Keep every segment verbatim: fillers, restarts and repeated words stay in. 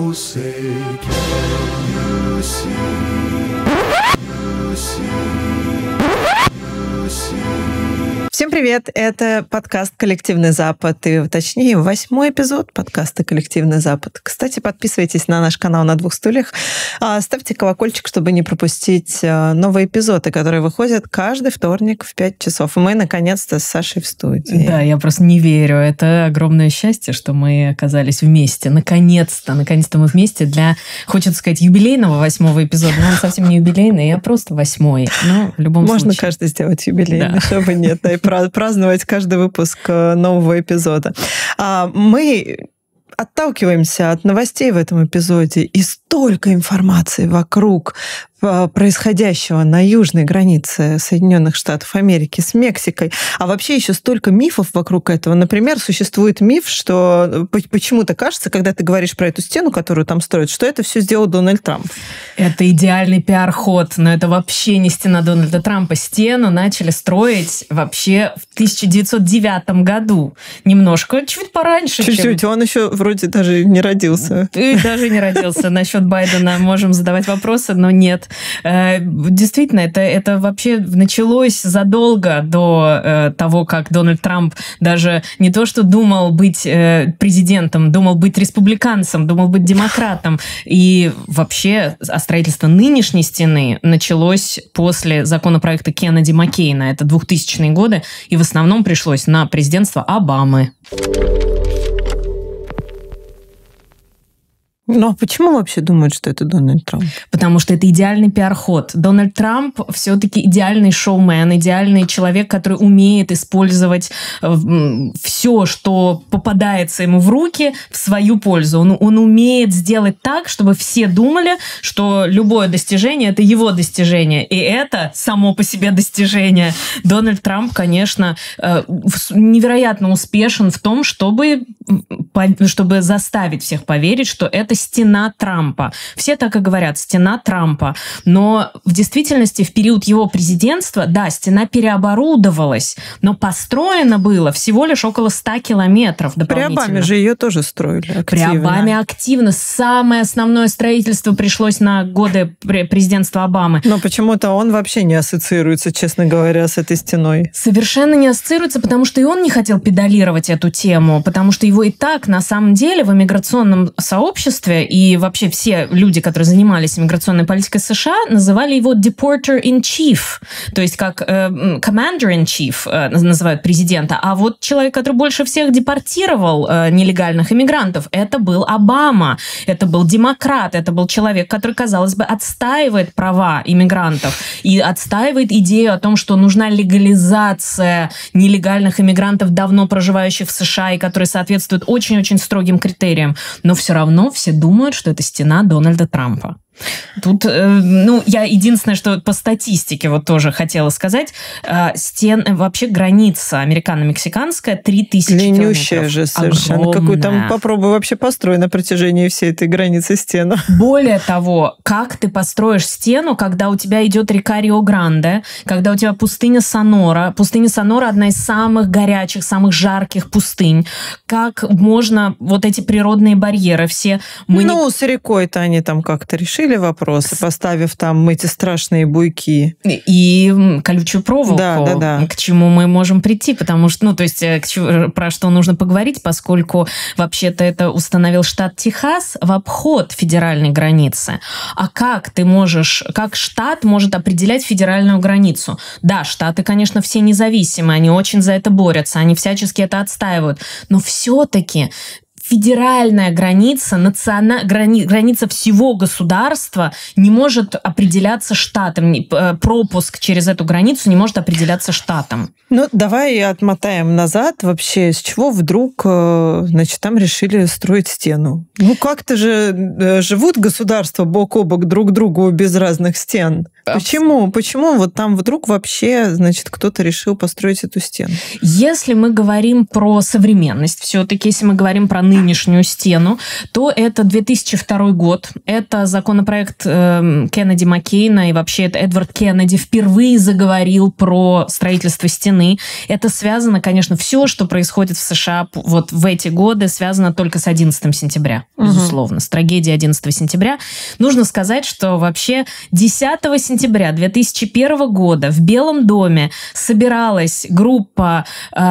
people say, can you see? You see, you see. Всем привет! Это подкаст «Коллективный Запад», и, точнее, восьмой эпизод подкаста «Коллективный Запад». Кстати, подписывайтесь на наш канал «На двух стульях», ставьте колокольчик, чтобы не пропустить новые эпизоды, которые выходят каждый вторник в пять часов. И мы, наконец-то, с Сашей в студии. Да, я просто не верю. Это огромное счастье, что мы оказались вместе. Наконец-то, наконец-то мы вместе для, хочется сказать, юбилейного восьмого эпизода. Но он совсем не юбилейный, я просто восьмой. Но в любом Можно случае. каждый сделать юбилейный, Да. чтобы нет, да, и праздновать каждый выпуск нового эпизода. Мы отталкиваемся от новостей в этом эпизоде, и столько информации вокруг происходящего на южной границе Соединенных Штатов Америки с Мексикой, а вообще еще столько мифов вокруг этого. Например, существует миф, что почему-то кажется, когда ты говоришь про эту стену, которую там строят, что это все сделал Дональд Трамп. Это идеальный пиар-ход, но это вообще не стена Дональда Трампа. Стену начали строить вообще в тысяча девятьсот девятом году. Немножко, чуть пораньше. Чуть-чуть, чем... он еще вроде даже не родился. И даже не родился. Насчет Байдена можем задавать вопросы, но нет. Действительно, это, это вообще началось задолго до э, того, как Дональд Трамп даже не то, что думал быть э, президентом, думал быть республиканцем, думал быть демократом. И вообще строительство нынешней стены началось после законопроекта Кеннеди-Маккейна. Это двухтысячные годы, и в основном пришлось на президентство Обамы. Но почему вообще думают, что это Дональд Трамп? Потому что это идеальный пиар-ход. Дональд Трамп все-таки идеальный шоумен, идеальный человек, который умеет использовать все, что попадается ему в руки, в свою пользу. Он, он умеет сделать так, чтобы все думали, что любое достижение – это его достижение. И это само по себе достижение. Дональд Трамп, конечно, невероятно успешен в том, чтобы, чтобы заставить всех поверить, что это стена Трампа. Все так и говорят, стена Трампа. Но в действительности в период его президентства, да, стена переоборудовалась, но построено было всего лишь около ста километров дополнительно. При Обаме же ее тоже строили активно. При Обаме активно. Самое основное строительство пришлось на годы президентства Обамы. Но почему-то он вообще не ассоциируется, честно говоря, с этой стеной. Совершенно не ассоциируется, потому что и он не хотел педалировать эту тему, потому что его и так, на самом деле, в иммиграционном сообществе и вообще все люди, которые занимались иммиграционной политикой США, называли его deporter-in-chief, то есть как э, commander-in-chief э, называют президента. А вот человек, который больше всех депортировал э, нелегальных иммигрантов, это был Обама, это был демократ, это был человек, который, казалось бы, отстаивает права иммигрантов и отстаивает идею о том, что нужна легализация нелегальных иммигрантов, давно проживающих в США и которые соответствуют очень-очень строгим критериям. Но все равно все думают, что это стена Дональда Трампа. Тут, э, ну, я единственное, что по статистике вот тоже хотела сказать, э, стен, вообще граница американо-мексиканская три тысячи километров. Длиннющая же совершенно. Огромная. Какую там попробуй вообще построй на протяжении всей этой границы стену. Более того, как ты построишь стену, когда у тебя идет река Рио-Гранде, когда у тебя пустыня Сонора. Пустыня Сонора одна из самых горячих, самых жарких пустынь. Как можно вот эти природные барьеры все... Мы ну, не... с рекой-то они там как-то решили вопросы, поставив там эти страшные буйки. И колючую проволоку, да, да, да. к чему мы можем прийти, потому что, ну, то есть, к чему, про что нужно поговорить, поскольку вообще-то это установил штат Техас в обход федеральной границы. А как ты можешь, как штат может определять федеральную границу? Да, штаты, конечно, все независимые, они очень за это борются, они всячески это отстаивают, но все-таки федеральная граница, национа... грани... граница всего государства не может определяться штатом. Пропуск через эту границу не может определяться штатом. Ну, давай отмотаем назад вообще. С чего вдруг, значит, там решили строить стену? Ну, как-то же живут государства бок о бок друг другу без разных стен. Почему? Почему вот там вдруг вообще, значит, кто-то решил построить эту стену? Если мы говорим про современность, все-таки, если мы говорим про нынешнюю стену, то это две тысячи второй год. Это законопроект э, Кеннеди Маккейна, и вообще это Эдвард Кеннеди впервые заговорил про строительство стены. Это связано, конечно, все, что происходит в США вот в эти годы, связано только с одиннадцатого сентября, безусловно, угу. с трагедией одиннадцатого сентября. Нужно сказать, что вообще десятого сентября две тысячи первого года в Белом доме собиралась группа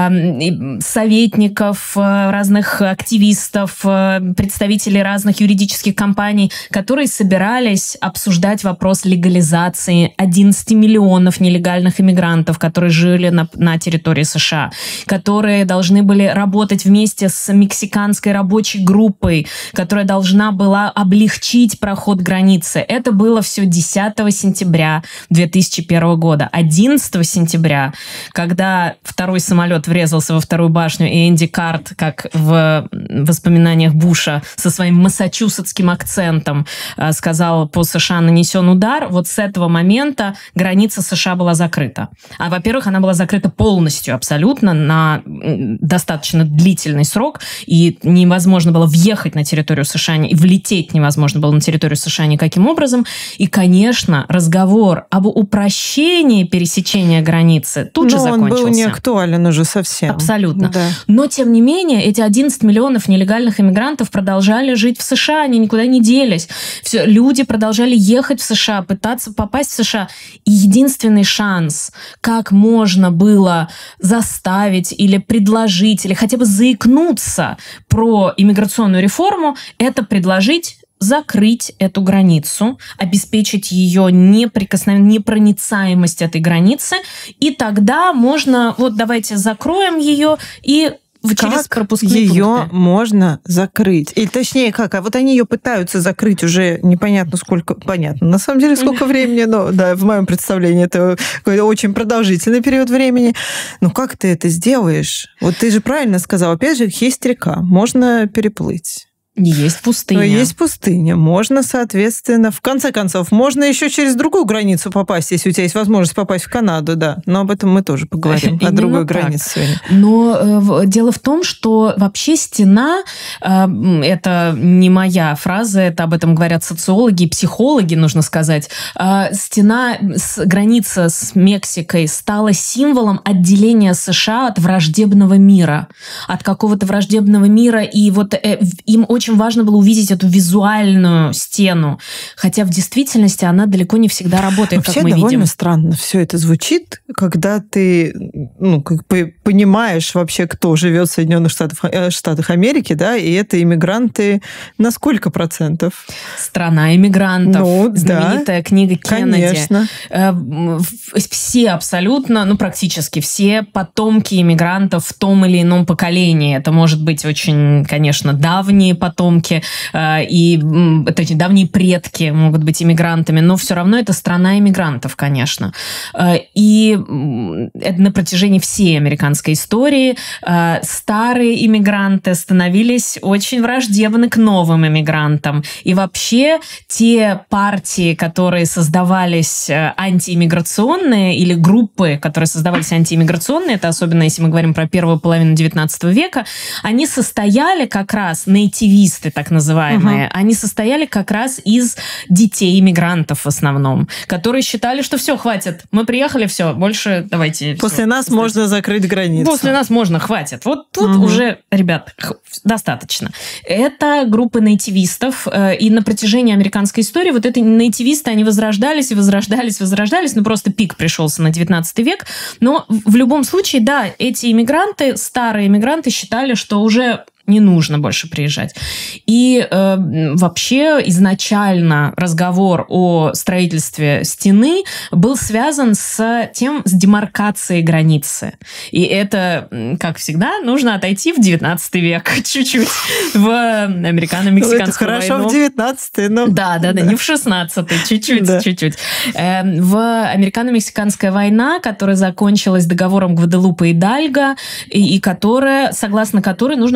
э, советников, разных активистов, представителей разных юридических компаний, которые собирались обсуждать вопрос легализации одиннадцати миллионов нелегальных иммигрантов, которые жили на, на территории США, которые должны были работать вместе с мексиканской рабочей группой, которая должна была облегчить проход границы. Это было все десятого сентября две тысячи первого года. одиннадцатого сентября, когда второй самолет врезался во вторую башню, и Энди Карт, как в воспоминаниях Буша, со своим массачусетским акцентом сказал: по США нанесен удар, вот с этого момента граница США была закрыта. А, во-первых, она была закрыта полностью, абсолютно, на достаточно длительный срок, и невозможно было въехать на территорию США, и влететь невозможно было на территорию США никаким образом. И, конечно, разговор об упрощении пересечения границы тут Но же закончился. он был не актуален уже совсем. Абсолютно. Да. Но, тем не менее, эти одиннадцать миллионов нелегальных иммигрантов продолжали жить в США, они никуда не делись. Все, люди продолжали ехать в США, пытаться попасть в США. И единственный шанс, как можно было заставить или предложить, или хотя бы заикнуться про иммиграционную реформу, это предложить закрыть эту границу, обеспечить ее неприкосновенность, непроницаемость этой границы, и тогда можно, вот давайте закроем ее и через пропускные ее пункты. Можно закрыть? Или точнее, как? А вот они ее пытаются закрыть уже непонятно сколько... Понятно. На самом деле, сколько времени, но да, в моем представлении это какой-то очень продолжительный период времени. Но как ты это сделаешь? Вот ты же правильно сказал. Опять же, есть река, можно переплыть. Есть пустыня. Есть пустыня. Можно, соответственно, в конце концов, можно еще через другую границу попасть, если у тебя есть возможность попасть в Канаду, да. Но об этом мы тоже поговорим, о другой границе сегодня. Но э, дело в том, что вообще стена, э, это не моя фраза, это об этом говорят социологи и психологи, нужно сказать. Э, стена, с, граница с Мексикой стала символом отделения США от враждебного мира. От какого-то враждебного мира. И вот э, им очень важно было увидеть эту визуальную стену. Хотя в действительности она далеко не всегда работает, вообще, как мы видим. Вообще довольно странно все это звучит, когда ты ну, как бы понимаешь вообще, кто живет в Соединенных Штатах, Штатах Америки, да, и это иммигранты на сколько процентов? «Страна иммигрантов», ну, знаменитая да, книга Кеннеди. Конечно. Все абсолютно, ну практически все потомки иммигрантов в том или ином поколении. Это может быть очень, конечно, давние потомки, потомки э, и эти давние предки могут быть иммигрантами, но все равно это страна иммигрантов, конечно. Э, и это на протяжении всей американской истории э, старые иммигранты становились очень враждебны к новым иммигрантам. И вообще те партии, которые создавались э, антииммиграционные, или группы, которые создавались антииммиграционные, это особенно если мы говорим про первую половину девятнадцатого века, они состояли как раз нейтивисты, так называемые, uh-huh. они состояли как раз из детей иммигрантов в основном, которые считали, что все, хватит, мы приехали, все, больше давайте... После все, нас после... можно закрыть границу. После нас можно, хватит. Вот тут uh-huh. уже, ребят, достаточно. Это группа нейтивистов, и на протяжении американской истории вот эти нейтивисты, они возрождались и возрождались, возрождались, ну просто пик пришелся на девятнадцатый век, но в любом случае, да, эти иммигранты, старые иммигранты считали, что уже не нужно больше приезжать. И э, вообще изначально разговор о строительстве стены был связан с тем, с демаркацией границы. И это, как всегда, нужно отойти в девятнадцатый век чуть-чуть в американо-мексиканскую войну. Хорошо в девятнадцатый, но... Да, да, да, не в шестнадцатый, чуть-чуть, да. чуть-чуть. Э, в американо-мексиканская война, которая закончилась договором Гваделупе-Идальго, и, и которая, согласно которой нужно было провести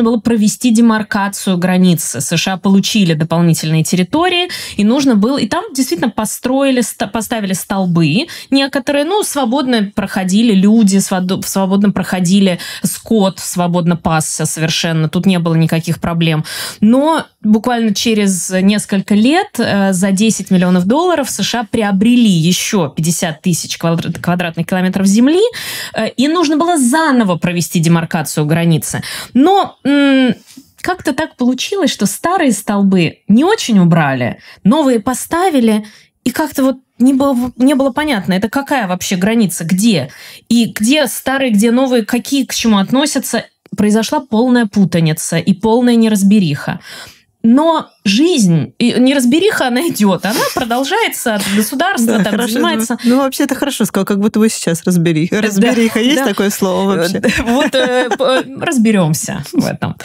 провести демаркацию границы. США получили дополнительные территории, и нужно было... И там действительно построили, поставили столбы некоторые, ну, свободно проходили люди, свободно проходили скот, свободно пасся совершенно. Тут не было никаких проблем. Но буквально через несколько лет за десять миллионов долларов США приобрели еще пятьдесят тысяч квадратных километров земли, и нужно было заново провести демаркацию границы. Но м- как-то так получилось, что старые столбы не очень убрали, новые поставили, и как-то вот не было, не было понятно, это какая вообще граница, где? И где старые, где новые, какие к чему относятся. Произошла полная путаница и полная неразбериха. Но жизнь, и неразбериха, она идет, она продолжается от государства, да, там хорошо, занимается... Ну, вообще, это хорошо сказал, как будто вы сейчас разбери. Разбериха, да, есть да. такое слово вообще? Вот разберемся в этом.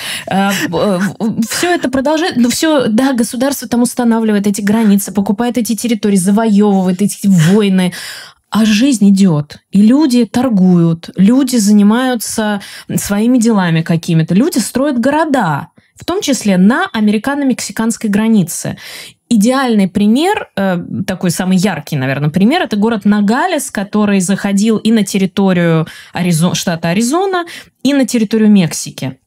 Все это продолжает, ну, все, да, государство там устанавливает эти границы, покупает эти территории, завоевывает эти войны. А жизнь идет, и люди торгуют, люди занимаются своими делами какими-то, люди строят города, в том числе на американо-мексиканской границе. Идеальный пример, такой самый яркий, наверное, пример, это город Ногалес, который заходил и на территорию Аризон, штата Аризона, и на территорию Мексики.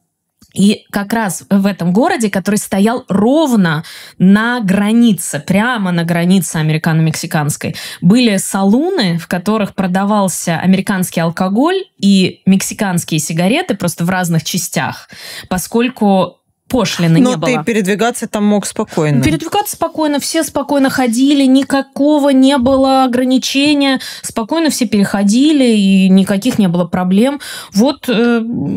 И как раз в этом городе, который стоял ровно на границе, прямо на границе американо-мексиканской, были салуны, в которых продавался американский алкоголь и мексиканские сигареты просто в разных частях, поскольку пошлины Но не было. Но ты передвигаться там мог спокойно. Передвигаться спокойно, все спокойно ходили, никакого не было ограничения, спокойно все переходили, и никаких не было проблем. Вот, э,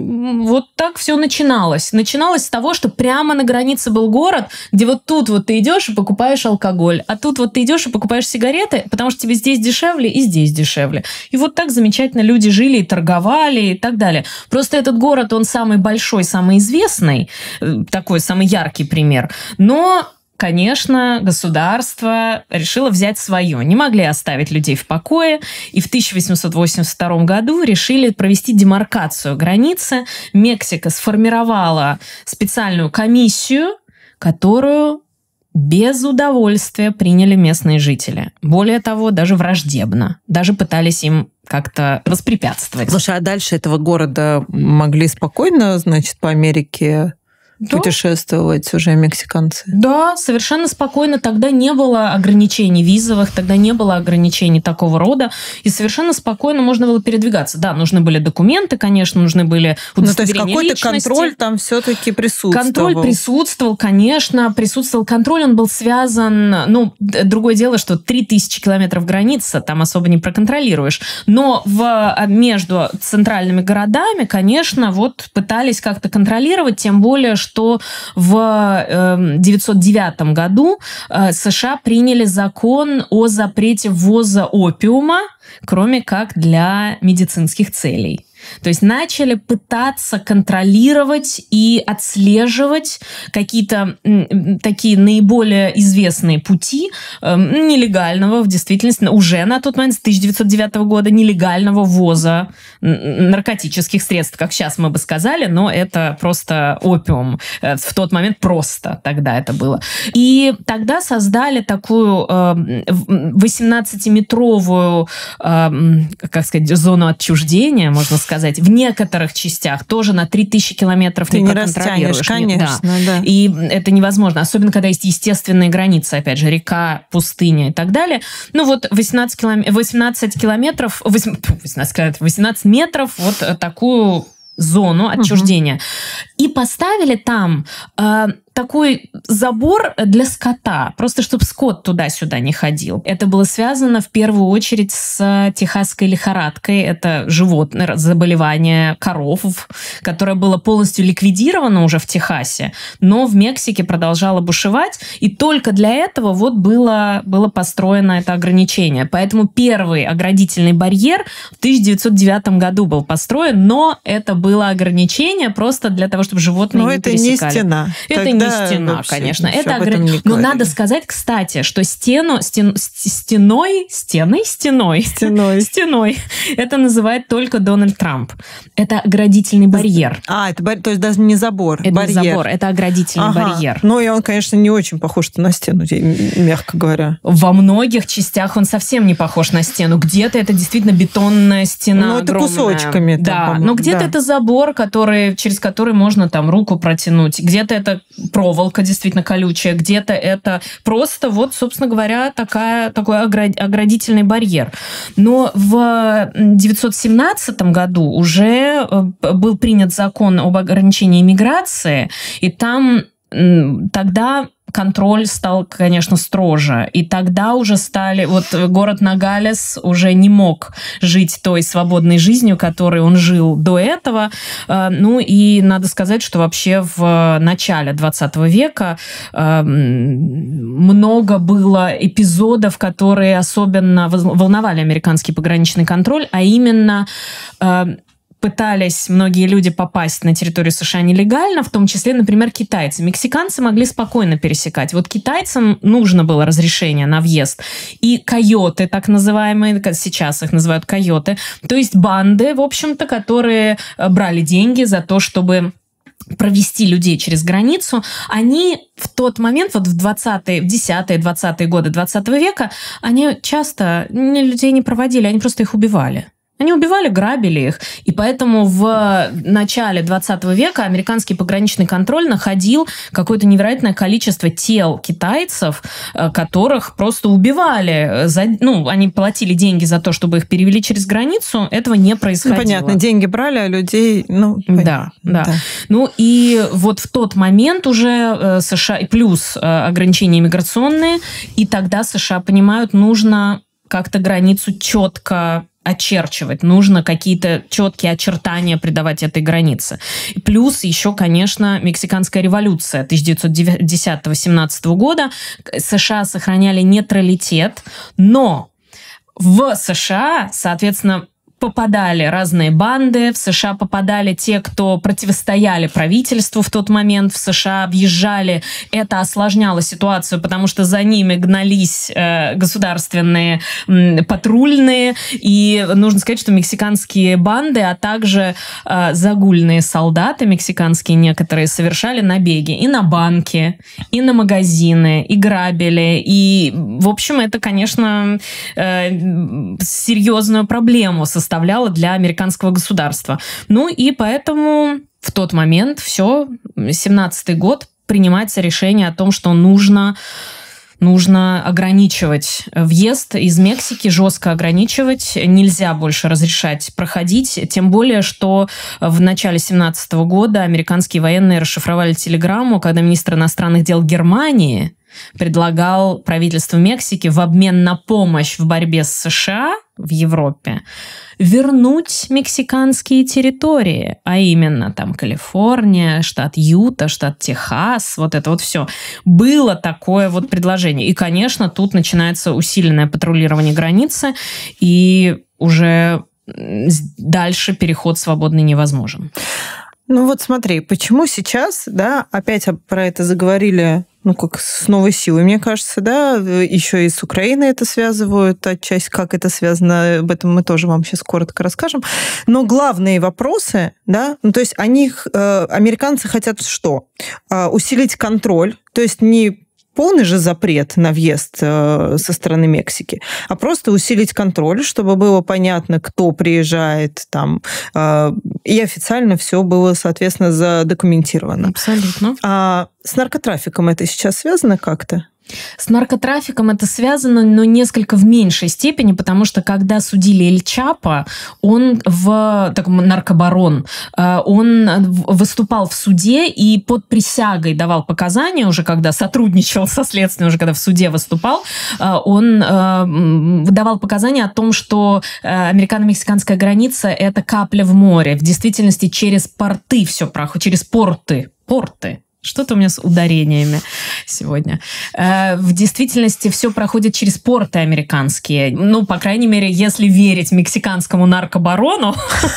вот так все начиналось. Начиналось с того, что прямо на границе был город, где вот тут вот ты идешь и покупаешь алкоголь, а тут вот ты идешь и покупаешь сигареты, потому что тебе здесь дешевле и здесь дешевле. И вот так замечательно люди жили и торговали и так далее. Просто этот город, он самый большой, самый известный, такой самый яркий пример. Но, конечно, государство решило взять свое. Не могли оставить людей в покое. И в тысяча восемьсот восемьдесят втором году решили провести демаркацию границы. Мексика сформировала специальную комиссию, которую без удовольствия приняли местные жители. Более того, даже враждебно. Даже пытались им как-то воспрепятствовать. Слушай, а дальше этого города могли спокойно, значит, по Америке... Да. Путешествовать уже мексиканцы. Да, совершенно спокойно. Тогда не было ограничений визовых, тогда не было ограничений такого рода, и совершенно спокойно можно было передвигаться. Да, нужны были документы, конечно, нужны были удостоверения личности. Ну, то есть какой-то контроль там все-таки присутствовал. Контроль присутствовал, конечно, присутствовал контроль, он был связан... Ну, другое дело, что три тысячи километров границы там особо не проконтролируешь. Но в, между центральными городами, конечно, вот пытались как-то контролировать, тем более, что в девятьсот девятом году США приняли закон о запрете ввоза опиума, кроме как для медицинских целей. То есть начали пытаться контролировать и отслеживать какие-то такие наиболее известные пути э, нелегального, в действительности, уже на тот момент, с тысяча девятьсот девятого года, нелегального ввоза наркотических средств, как сейчас мы бы сказали, но это просто опиум. В тот момент просто тогда это было. И тогда создали такую э, восемнадцатиметровую, э, как сказать, зону отчуждения, можно сказать, в некоторых частях тоже на три тысячи километров ты не, не проконтролируешь. Конечно, да. Да. И это невозможно. Особенно, когда есть естественные границы, опять же, река, пустыня и так далее. Ну вот восемнадцать километров, восемнадцать, восемнадцать метров, вот такую зону отчуждения. Угу. И поставили там... Э, такой забор для скота, просто чтобы скот туда-сюда не ходил. Это было связано в первую очередь с техасской лихорадкой. Это животное, заболевание коров, которое было полностью ликвидировано уже в Техасе, но в Мексике продолжало бушевать, и только для этого вот было, было построено это ограничение. Поэтому первый оградительный барьер в тысяча девятьсот девятом году был построен, но это было ограничение просто для того, чтобы животные Но не это пересекали. не стена. Это Тогда не стена, вообще конечно. ничего Это об этом ограни... не Но говорили. надо сказать, кстати, что стену, стен... стеной, стеной, стеной, Стеной. стеной, это называет только Дональд Трамп. Это оградительный барьер. А, это бар- то есть даже не забор, Это барьер. не забор, это оградительный Ага. барьер. Ну, и он, конечно, не очень похож на стену, мягко говоря. Во многих частях он совсем не похож на стену. Где-то это действительно бетонная стена Ну, это огромная. кусочками там, Да, по-моему, но где-то да. это забор, который, через который можно там руку протянуть. Где-то это проволока действительно колючая. Где-то это просто вот, собственно говоря, такая, такой оградительный барьер. Но в девятьсот семнадцатом году уже был принят закон об ограничении иммиграции, и там тогда контроль стал, конечно, строже. И тогда уже стали... Вот город Ногалес уже не мог жить той свободной жизнью, которой он жил до этого. Ну и надо сказать, что вообще в начале двадцатого века много было эпизодов, которые особенно волновали американский пограничный контроль, а именно... пытались многие люди попасть на территорию США нелегально, в том числе, например, китайцы. Мексиканцы могли спокойно пересекать. Вот китайцам нужно было разрешение на въезд. И койоты, так называемые, сейчас их называют койоты, то есть банды, в общем-то, которые брали деньги за то, чтобы провести людей через границу, они в тот момент, вот в двадцатые, в десятые, двадцатые годы двадцатого века, они часто людей не проводили, они просто их убивали. Они убивали, грабили их. И поэтому в начале двадцатого века американский пограничный контроль находил какое-то невероятное количество тел китайцев, которых просто убивали. Ну, они платили деньги за то, чтобы их перевели через границу. Этого не происходило. Ну, понятно, деньги брали, а людей... Ну, да, да, да. Ну, и вот в тот момент уже США... И плюс ограничения иммиграционные. И тогда США понимают, нужно как-то границу четко очерчивать, нужно какие-то четкие очертания придавать этой границе. Плюс еще, конечно, Мексиканская революция тысяча девятьсот десятого — семнадцатого года. США сохраняли нейтралитет, но в США, соответственно, попадали разные банды, в США попадали те, кто противостояли правительству в тот момент, в США въезжали. Это осложняло ситуацию, потому что за ними гнались э, государственные э, патрульные, и нужно сказать, что мексиканские банды, а также э, загульные солдаты мексиканские некоторые совершали набеги и на банки, и на магазины, и грабили, и, в общем, это, конечно, э, серьезную проблему составляло составляла для американского государства. Ну и поэтому в тот момент все, семнадцатый год, принимается решение о том, что нужно, нужно ограничивать въезд из Мексики, жестко ограничивать, нельзя больше разрешать проходить, тем более, что в начале семнадцатого года американские военные расшифровали телеграмму, когда министр иностранных дел Германии предлагал правительству Мексики в обмен на помощь в борьбе с США в Европе вернуть мексиканские территории, а именно там Калифорния, штат Юта, штат Техас, вот это вот все. Было такое вот предложение. И, конечно, тут начинается усиленное патрулирование границы, и уже дальше переход свободный невозможен. Ну вот смотри, почему сейчас, да, опять про это заговорили, ну, как с новой силой, мне кажется, да, еще и с Украиной это связывают, отчасти как это связано, об этом мы тоже вам сейчас коротко расскажем. Но главные вопросы, да, ну, то есть они, э, американцы хотят что? Э, усилить контроль, то есть не полный же запрет на въезд со стороны Мексики, а просто усилить контроль, чтобы было понятно, кто приезжает там, и официально все было, соответственно, задокументировано. Абсолютно. А с наркотрафиком это сейчас связано как-то? С наркотрафиком это связано, но несколько в меньшей степени, потому что когда судили Эль Чапо, он в таком наркобарон, он выступал в суде и под присягой давал показания, уже когда сотрудничал со следствием, уже когда в суде выступал, он давал показания о том, что американо-мексиканская граница – это капля в море. В действительности через порты все проходит, через порты, порты. Что-то у меня с ударениями сегодня. В действительности все проходит через порты американские. Ну, по крайней мере, если верить мексиканскому наркобарону,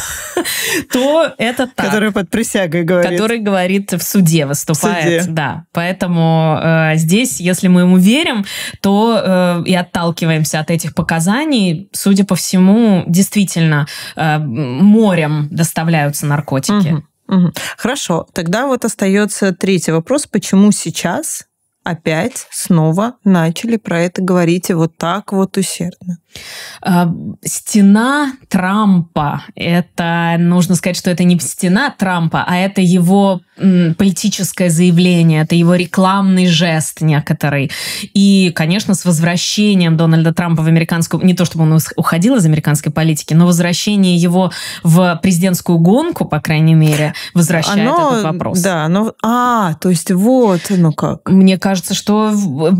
то это так. Который под присягой говорит. Который говорит в суде, выступает. В суде. Да. Поэтому э, здесь, если мы ему верим, то э, и отталкиваемся от этих показаний, судя по всему, действительно э, морем доставляются наркотики. Угу. Угу. Хорошо, тогда вот остается третий вопрос. Почему сейчас опять снова начали про это говорить и вот так вот усердно? Стена Трампа. Это, нужно сказать, что это не стена Трампа, а это его политическое заявление, это его рекламный жест некоторый. И, конечно, с возвращением Дональда Трампа в американскую... Не то, чтобы он уходил из американской политики, но возвращение его в президентскую гонку, по крайней мере, возвращает оно, этот вопрос. Да, но... А, то есть вот, ну как. Мне кажется, что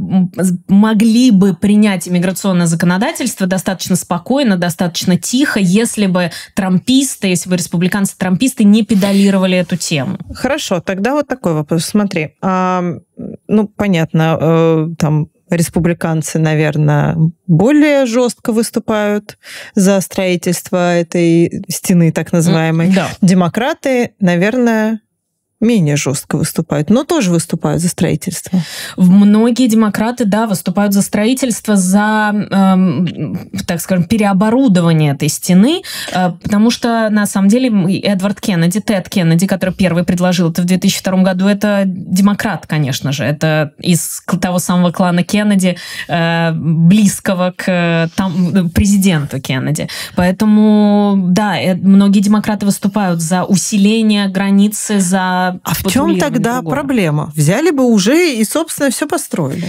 могли бы принять иммиграционное законодательство достаточно спокойно, достаточно тихо, если бы трамписты, если бы республиканцы-трамписты не педалировали эту тему. Хорошо, тогда вот такой вопрос. Смотри, а, ну, понятно, э, там республиканцы, наверное, более жестко выступают за строительство этой стены, так называемой. Да. Демократы, наверное, менее жестко выступают, но тоже выступают за строительство. Многие демократы, да, выступают за строительство, за, эм, так скажем, переоборудование этой стены, э, потому что, на самом деле, Эдвард Кеннеди, Тед Кеннеди, который первый предложил это в две тысячи втором году, это демократ, конечно же, это из того самого клана Кеннеди, э, близкого к там, президенту Кеннеди. Поэтому, да, э, многие демократы выступают за усиление границы, за А в чем тогда другого. проблема? Взяли бы уже и, собственно, все построили.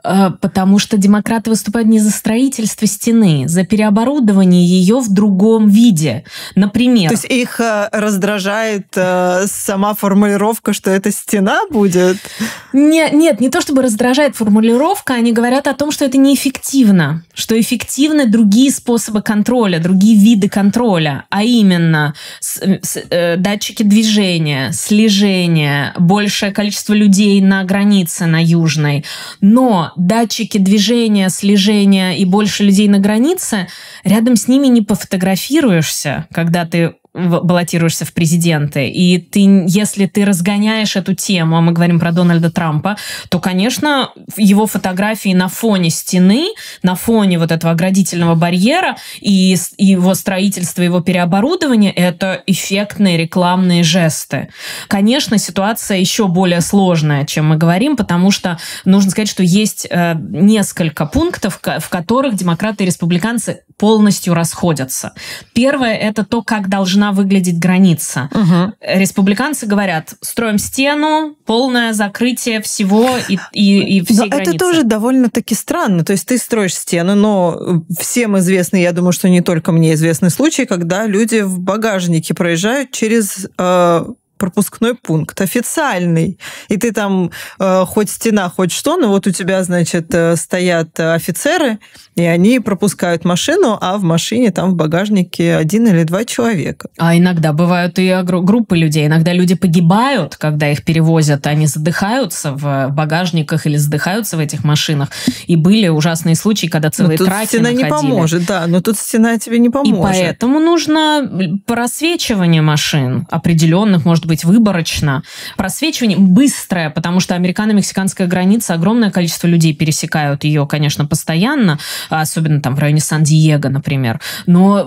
Потому что демократы выступают не за строительство стены, за переоборудование ее в другом виде. Например... То есть их раздражает сама формулировка, что это стена будет? Не, нет, не то чтобы раздражает формулировка, они говорят о том, что это неэффективно, что эффективны другие способы контроля, другие виды контроля, а именно с, с, э, датчики движения, слежения, большее количество людей на границе, на южной. Но датчики движения, слежения и больше людей на границе, рядом с ними не пофотографируешься, когда ты баллотируешься в президенты. И ты, если ты разгоняешь эту тему, а мы говорим про Дональда Трампа, то, конечно, его фотографии на фоне стены, на фоне вот этого оградительного барьера и его строительства, его переоборудования, это эффектные рекламные жесты. Конечно, ситуация еще более сложная, чем мы говорим, потому что нужно сказать, что есть э, несколько пунктов, в которых демократы и республиканцы полностью расходятся. Первое – это то, как должна выглядеть граница. Угу. Республиканцы говорят, строим стену, полное закрытие всего и, и, и всей но границы. Это тоже довольно-таки странно. То есть ты строишь стену, но всем известный, я думаю, что не только мне известный случай, когда люди в багажнике проезжают через... Э, пропускной пункт официальный. И ты там э, хоть стена, хоть что, но вот у тебя, значит, э, стоят офицеры, и они пропускают машину, а в машине там в багажнике один или два человека. А иногда бывают и группы людей. Иногда люди погибают, когда их перевозят, они задыхаются в багажниках или задыхаются в этих машинах. И были ужасные случаи, когда целые но тут траки стена находили. не поможет, да, но тут стена тебе не поможет. И поэтому нужно просвечивание машин определенных, может быть, выборочно. Просвечивание быстрое, потому что американо-мексиканская граница, огромное количество людей пересекают ее, конечно, постоянно, особенно там в районе Сан-Диего, например. Но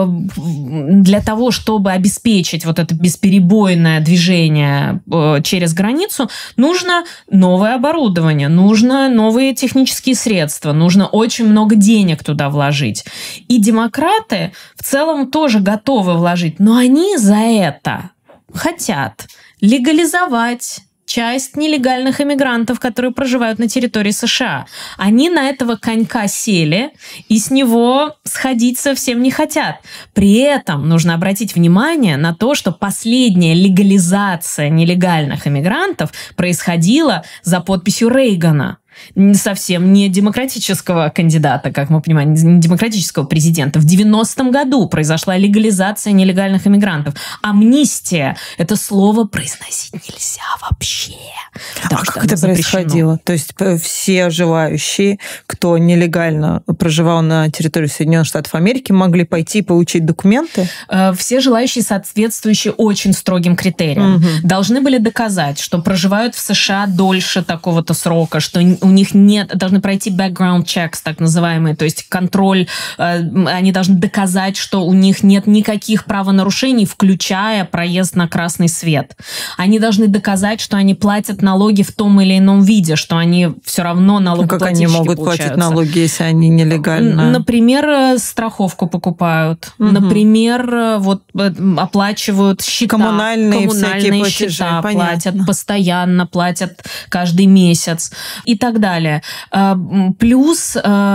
для того, чтобы обеспечить вот это бесперебойное движение через границу, нужно новое оборудование, нужно новые технические средства, нужно очень много денег туда вложить. И демократы в целом тоже готовы вложить, но они за это хотят легализовать часть нелегальных иммигрантов, которые проживают на территории США. Они на этого конька сели и с него сходить совсем не хотят. При этом нужно обратить внимание на то, что последняя легализация нелегальных иммигрантов происходила за подписью Рейгана. совсем не демократического кандидата, как мы понимаем, не демократического президента. В девяностом году произошла легализация нелегальных иммигрантов. Амнистия – это слово произносить нельзя вообще. А как это происходило? То есть все желающие, кто нелегально проживал на территории Соединенных Штатов Америки, могли пойти получить документы? Все желающие, соответствующие очень строгим критериям, угу. должны были доказать, что проживают в США дольше такого-то срока, что у них нет, должны пройти background checks, так называемые, то есть контроль, они должны доказать, что у них нет никаких правонарушений, включая проезд на красный свет. Они должны доказать, что они платят налоги в том или ином виде, что они все равно налогоплательщики. Как они могут получаются. Платить налоги, если они нелегально? Например, страховку покупают. Угу. Например, вот оплачивают счета. Коммунальные, коммунальные всякие счета платежи, платят понятно. Постоянно, платят каждый месяц и так далее. Плюс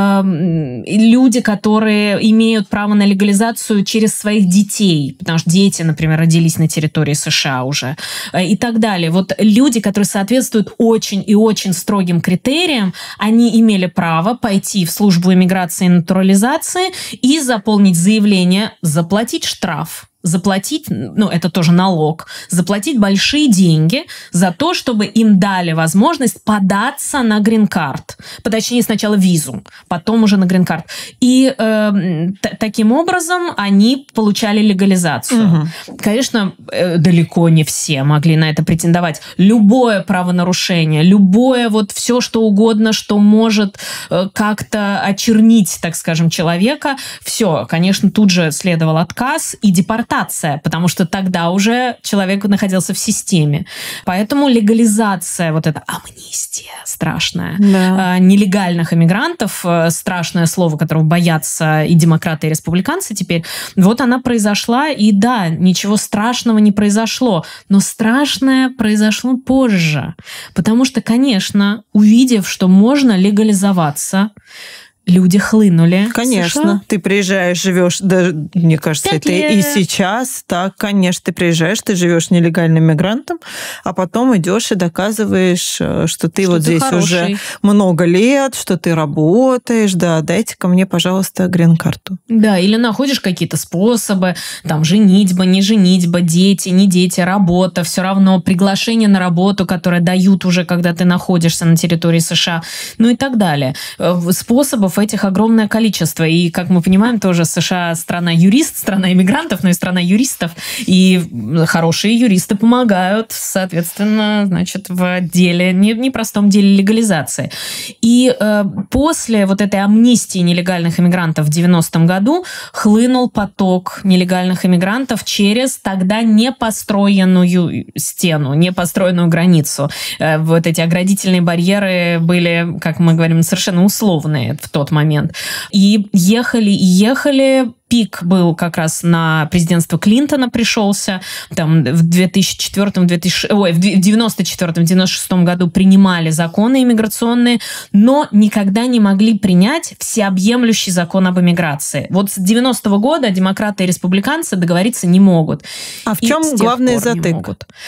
люди, которые имеют право на легализацию через своих детей, потому что дети, например, родились на территории США уже, и так далее. Вот люди, которые соответствуют очень и очень строгим критериям, они имели право пойти в службу иммиграции и натурализации и заполнить заявление, заплатить штраф. Заплатить, ну, это тоже налог, заплатить большие деньги за то, чтобы им дали возможность податься на грин-карт. Точнее, сначала визу, потом уже на грин-карт. И э, т- таким образом они получали легализацию. Угу. Конечно, э, далеко не все могли на это претендовать. Любое правонарушение, любое вот все, что угодно, что может э, как-то очернить, так скажем, человека, все, конечно, тут же следовал отказ и депортация. Потому что тогда уже человек находился в системе. Поэтому легализация, вот эта амнистия страшная, да. нелегальных иммигрантов, страшное слово, которого боятся и демократы, и республиканцы теперь, вот она произошла, и да, ничего страшного не произошло. Но страшное произошло позже. Потому что, конечно, увидев, что можно легализоваться, люди хлынули. Конечно. США. Ты приезжаешь, живешь, да, мне кажется, Пять это лет. и сейчас так, конечно, ты приезжаешь, ты живешь нелегальным мигрантом, а потом идешь и доказываешь, что ты что вот ты здесь хороший. уже много лет, что ты работаешь, да, дайте-ка мне, пожалуйста, грин-карту. Да, или находишь какие-то способы, там, женитьба, не женитьба, дети, не дети, работа, все равно приглашение на работу, которое дают уже, когда ты находишься на территории США, ну и так далее. Способов этих огромное количество. И, как мы понимаем, тоже США страна юрист, страна иммигрантов, но и страна юристов. И хорошие юристы помогают, соответственно, значит, в деле, непростом деле легализации. И э, после вот этой амнистии нелегальных иммигрантов в девяностом году хлынул поток нелегальных иммигрантов через тогда непостроенную стену, непостроенную границу. Э, вот эти оградительные барьеры были, как мы говорим, совершенно условные в тот момент. И ехали, и ехали. Пик был как раз на президентство Клинтона пришелся. Там в две тысячи четвёртом, две тысячи, ой, в девяносто четвёртом, девяносто шестом году принимали законы иммиграционные, но никогда не могли принять всеобъемлющий закон об иммиграции. Вот с девяностого года демократы и республиканцы договориться не могут. А в чем главный затык?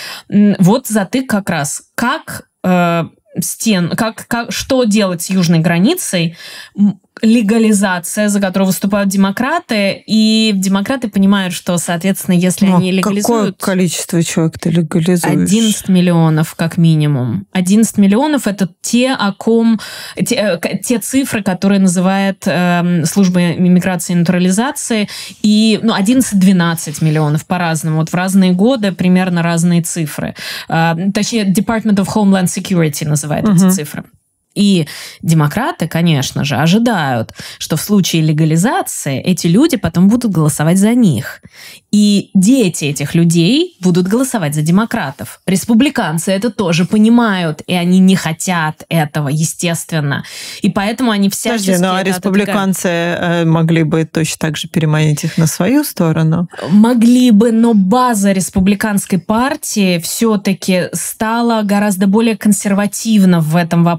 Вот затык как раз. Как... Э, стен, как, как, что делать с южной границей, легализация, за которую выступают демократы, и демократы понимают, что, соответственно, если Но они легализуют... Какое количество человек ты легализуешь? одиннадцать миллионов, как минимум. одиннадцать миллионов – это те, о ком... Те, те цифры, которые называет э, служба иммиграции и натурализации, и ну, одиннадцать-двенадцать миллионов по-разному. Вот в разные годы примерно разные цифры. Э, точнее, Department of Homeland Security называет uh-huh. эти цифры. И демократы, конечно же, ожидают, что в случае легализации эти люди потом будут голосовать за них. И дети этих людей будут голосовать за демократов. Республиканцы это тоже понимают, и они не хотят этого, естественно. И поэтому они всячески... Подожди, ну а республиканцы отодвигают. Могли бы точно так же переманить их на свою сторону? Могли бы, но база республиканской партии все-таки стала гораздо более консервативна в этом вопросе,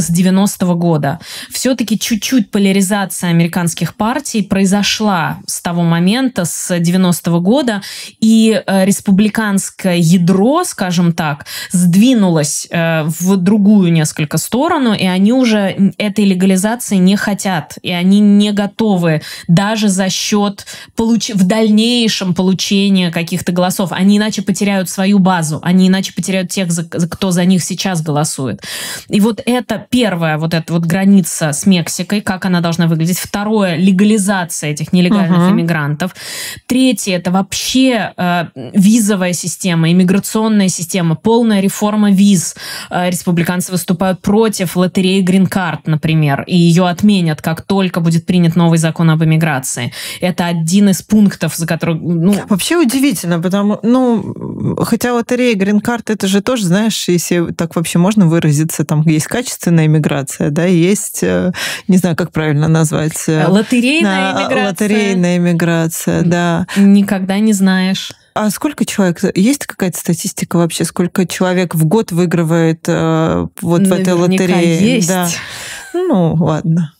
с девяностого года. Все-таки чуть-чуть поляризация американских партий произошла с того момента, с девяностого года, и республиканское ядро, скажем так, сдвинулось в другую несколько сторону, и они уже этой легализации не хотят, и они не готовы даже за счет получ... в дальнейшем получения каких-то голосов. Они иначе потеряют свою базу, они иначе потеряют тех, за... кто за них сейчас голосует. И вот это первая вот эта вот граница с Мексикой, как она должна выглядеть. Второе, легализация этих нелегальных uh-huh. иммигрантов. Третье, это вообще э, визовая система, иммиграционная система, полная реформа виз. Э, республиканцы выступают против лотереи грин-карт, например, и ее отменят, как только будет принят новый закон об иммиграции. Это один из пунктов, за который... Ну... Вообще удивительно, потому... Ну, хотя лотерея грин-карт, это же тоже, знаешь, если так вообще можно выразиться, там есть качественная иммиграция, да, есть, не знаю, как правильно назвать... Лотерейная иммиграция. Лотерейная иммиграция, да. Никогда не знаешь. А сколько человек? Есть какая-то статистика вообще? Сколько человек в год выигрывает э, вот Наверняка в этой лотерее? Есть. Да. Ну, ладно.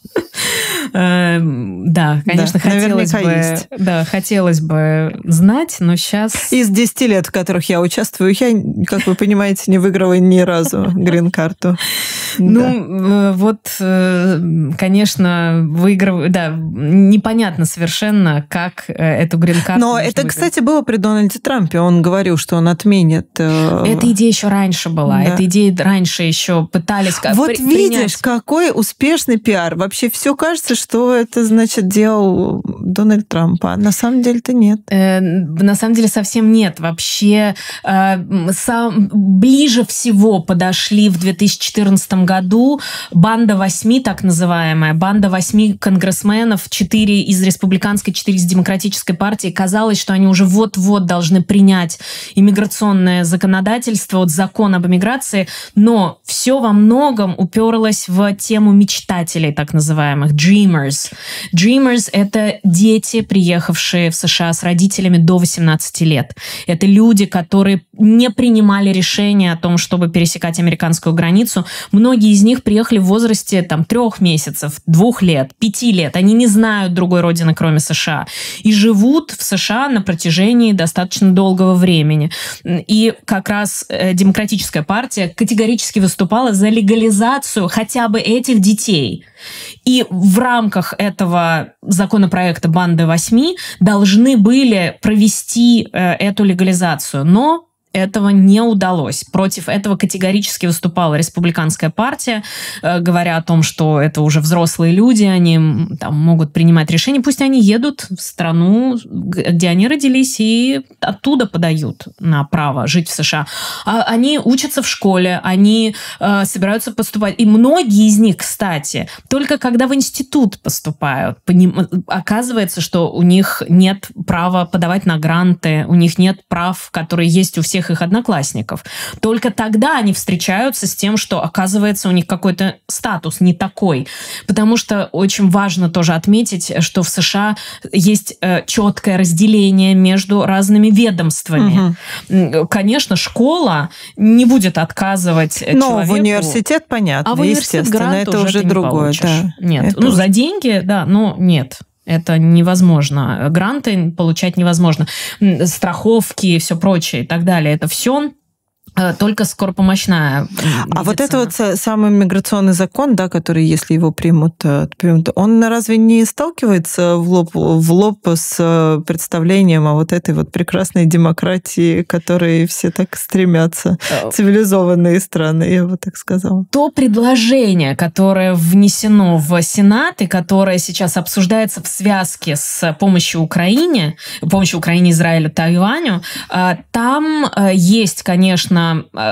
Да, конечно, хотелось бы, да, хотелось бы знать, но сейчас... Из десяти лет, в которых я участвую, я, как вы понимаете, не выиграла ни разу грин-карту. Ну, вот, конечно, выигрываю... Да, непонятно совершенно, как эту грин-карту... Но это, кстати, было при Дональде Трампе. Он говорил, что он отменит... Эта идея еще раньше была. Эта идея раньше еще пытались... Вот видишь, какой успешный пиар. Вообще все кажется, что это, значит, делал Дональд Трамп, а на самом деле-то нет. Э, на самом деле совсем нет. Вообще э, сам, ближе всего подошли в две тысячи четырнадцатом году банда восьми, так называемая, банда восьми конгрессменов, четыре из республиканской, четыре из демократической партии. Казалось, что они уже вот-вот должны принять иммиграционное законодательство, вот закон об иммиграции, но все во многом уперлось в тему мечтателей, так называемых, Dreamers. Dreamers — это дети, приехавшие в США с родителями до восемнадцати лет. Это люди, которые не принимали решения о том, чтобы пересекать американскую границу. Многие из них приехали в возрасте там, трех месяцев, двух лет, пяти лет. Они не знают другой родины, кроме США. И живут в США на протяжении достаточно долгого времени. И как раз Демократическая партия категорически выступала за легализацию хотя бы этих детей. И в рамках этого законопроекта «Банды восьми» должны были провести э, эту легализацию. Но этого не удалось. Против этого категорически выступала республиканская партия, э, говоря о том, что это уже взрослые люди, они там, могут принимать решения. Пусть они едут в страну, где они родились, и оттуда подают на право жить в США. А они учатся в школе, они э, собираются поступать. И многие из них, кстати, только когда в институт поступают, поним... оказывается, что у них нет права подавать на гранты, у них нет прав, которые есть у всех их одноклассников. Только тогда они встречаются с тем, что, оказывается, у них какой-то статус не такой. Потому что очень важно тоже отметить, что в США есть э, четкое разделение между разными ведомствами. Угу. Конечно, школа не будет отказывать Но человеку. Но в университет, понятно, а в университет естественно, это уже, уже другое. Да. Нет, это ну уже... за деньги, да, но нет. Это невозможно. Гранты получать невозможно. Страховки и все прочее и так далее. Это все только скоропомощная медицина. А вот это вот самый миграционный закон, да, который, если его примут, примут, он разве не сталкивается в лоб, в лоб с представлением о вот этой вот прекрасной демократии, к которой все так стремятся, цивилизованные страны, я бы так сказала? То предложение, которое внесено в Сенат и которое сейчас обсуждается в связке с помощью Украине, помощью Украине, Израилю, Тайваню, там есть, конечно,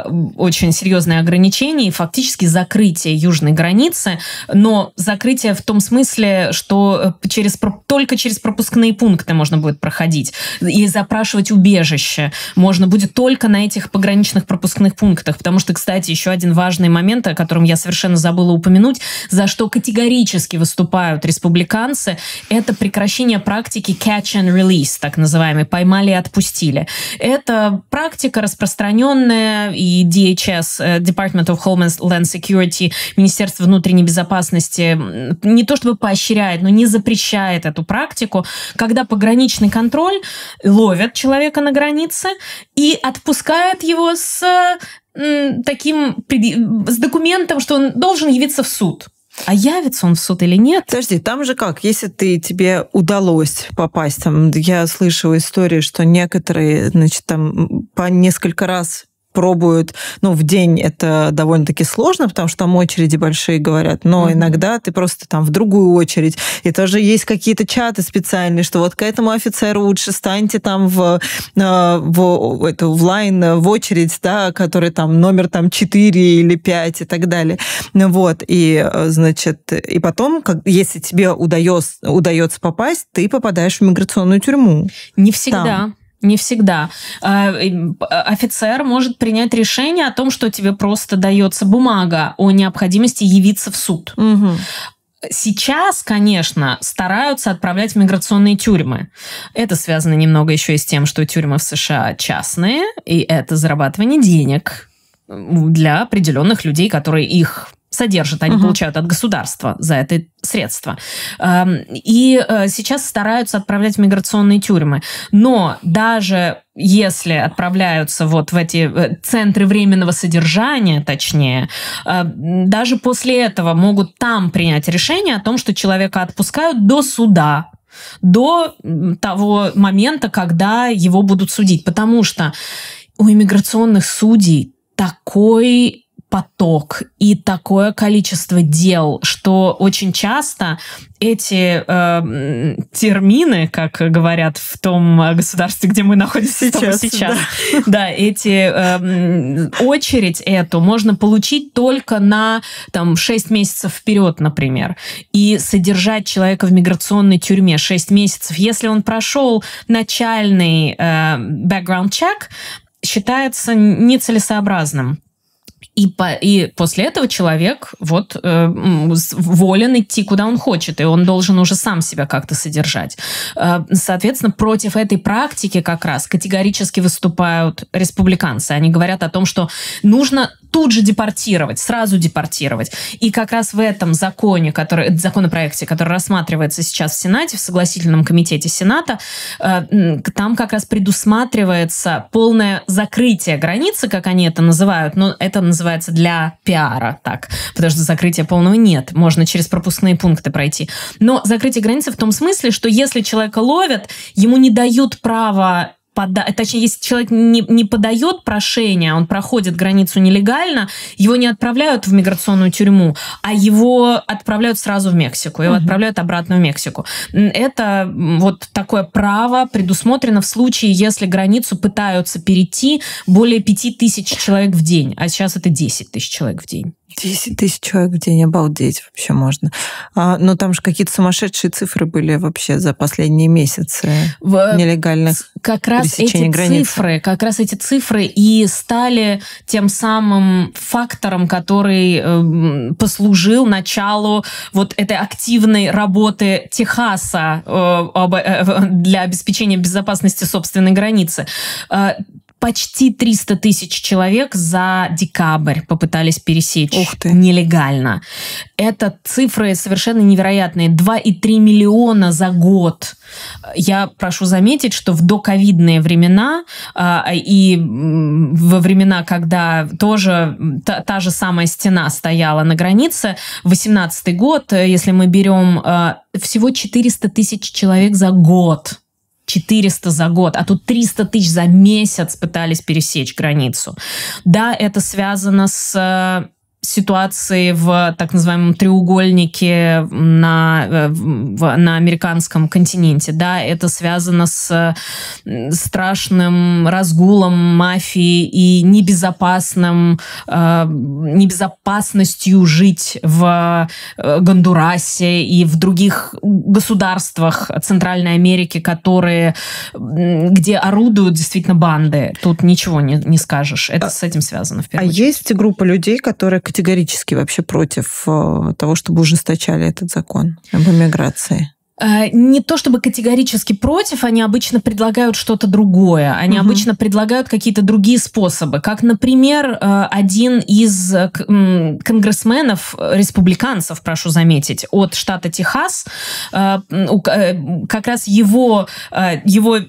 очень серьезные ограничения и фактически закрытие южной границы, но закрытие в том смысле, что через, только через пропускные пункты можно будет проходить и запрашивать убежище можно будет только на этих пограничных пропускных пунктах, потому что, кстати, еще один важный момент, о котором я совершенно забыла упомянуть, за что категорически выступают республиканцы, это прекращение практики catch and release, так называемой, поймали и отпустили. Это практика распространенная Минобороны и ди эйч эс, Department of Homeland Security, Министерство внутренней безопасности, не то чтобы поощряет, но не запрещает эту практику, когда пограничный контроль ловит человека на границе и отпускает его с таким, с документом, что он должен явиться в суд. А явится он в суд или нет? Подожди, там же как? Если ты, тебе удалось попасть, там, я слышала истории, что некоторые, значит, там по несколько раз пробуют, ну, в день это довольно-таки сложно, потому что там очереди большие, говорят, но mm-hmm. иногда ты просто там в другую очередь, и тоже есть какие-то чаты специальные, что вот к этому офицеру лучше станьте там в, в, эту, в лайн, в очередь, да, который там номер там четыре или пять и так далее. Вот, и, значит, и потом, как, если тебе удается, удается попасть, ты попадаешь в миграционную тюрьму. Не всегда. Там. Не всегда. Офицер может принять решение о том, что тебе просто дается бумага о необходимости явиться в суд. Угу. Сейчас, конечно, стараются отправлять в миграционные тюрьмы. Это связано немного еще и с тем, что тюрьмы в США частные, и это зарабатывание денег для определенных людей, которые их содержат, они uh-huh. получают от государства за это средства. И сейчас стараются отправлять в миграционные тюрьмы. Но даже если отправляются вот в эти центры временного содержания, точнее, даже после этого могут там принять решение о том, что человека отпускают до суда, до того момента, когда его будут судить. Потому что у иммиграционных судей такой поток и такое количество дел, что очень часто эти э, термины, как говорят в том государстве, где мы находимся сейчас, сейчас да. да, эти э, очередь эту можно получить только на там, шесть месяцев вперед, например. И содержать человека в миграционной тюрьме шесть месяцев, если он прошел начальный э, background check, считается нецелесообразным. И, по, и после этого человек вот, э, волен идти, куда он хочет, и он должен уже сам себя как-то содержать. Э, соответственно, против этой практики как раз категорически выступают республиканцы. Они говорят о том, что нужно тут же депортировать, сразу депортировать. И как раз в этом законе, который, законопроекте, который рассматривается сейчас в Сенате, в согласительном комитете Сената, э, там как раз предусматривается полное закрытие границы, как они это называют, но это называется для пиара, так, потому что закрытия полного нет, можно через пропускные пункты пройти. Но закрытие границы в том смысле, что если человека ловят, ему не дают права пода... точнее, если человек не, не подает прошение, он проходит границу нелегально, его не отправляют в миграционную тюрьму, а его отправляют сразу в Мексику, его uh-huh. отправляют обратно в Мексику. Это вот такое право предусмотрено в случае, если границу пытаются перейти более пяти тысяч человек в день, а сейчас это десять тысяч человек в день. десять тысяч человек в день, обалдеть вообще можно. А, но там же какие-то сумасшедшие цифры были вообще за последние месяцы в... нелегальных как раз эти границ. цифры, как раз эти цифры и стали тем самым фактором, который э, послужил началу вот этой активной работы Техаса э, э, для обеспечения безопасности собственной границы. Э, Почти триста тысяч человек за декабрь попытались пересечь нелегально. Это цифры совершенно невероятные. два и три миллиона за год. Я прошу заметить, что в доковидные времена э, и во времена, когда тоже та, та же самая стена стояла на границе, восемнадцатый год, если мы берем э, всего четыреста тысяч человек за год. четыреста за год, а тут триста тысяч за месяц пытались пересечь границу. Да, это связано с ситуацией в так называемом треугольнике на, в, на американском континенте. Да, это связано с страшным разгулом мафии и небезопасным, э, небезопасностью жить в Гондурасе и в других государствах Центральной Америки, которые, где орудуют действительно банды. Тут ничего не, не скажешь. Это а, с этим связано в первую а очередь. А есть группа людей, которые категорически вообще против того, чтобы ужесточали этот закон об иммиграции? Не то чтобы категорически против, они обычно предлагают что-то другое. Они угу. обычно предлагают какие-то другие способы. Как, например, один из конгрессменов, республиканцев, прошу заметить, от штата Техас, как раз его, его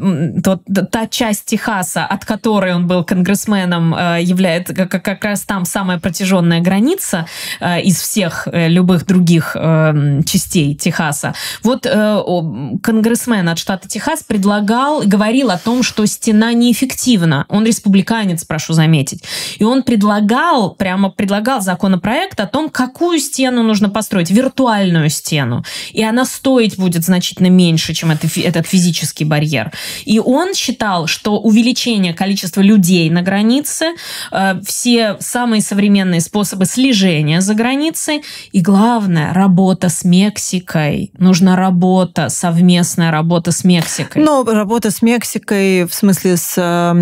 та часть Техаса, от которой он был конгрессменом, является как раз там самая протяженная граница из всех любых других частей Техаса. Вот э, конгрессмен от штата Техас предлагал, говорил о том, что стена неэффективна. Он республиканец, прошу заметить. И он предлагал, прямо предлагал законопроект о том, какую стену нужно построить. Виртуальную стену. И она стоить будет значительно меньше, чем это, этот физический барьер. И он считал, что увеличение количества людей на границе, э, все самые современные способы слежения за границей и, главное, работа с Мексикой. Нужна работа, совместная работа с Мексикой. Но работа с Мексикой, в смысле с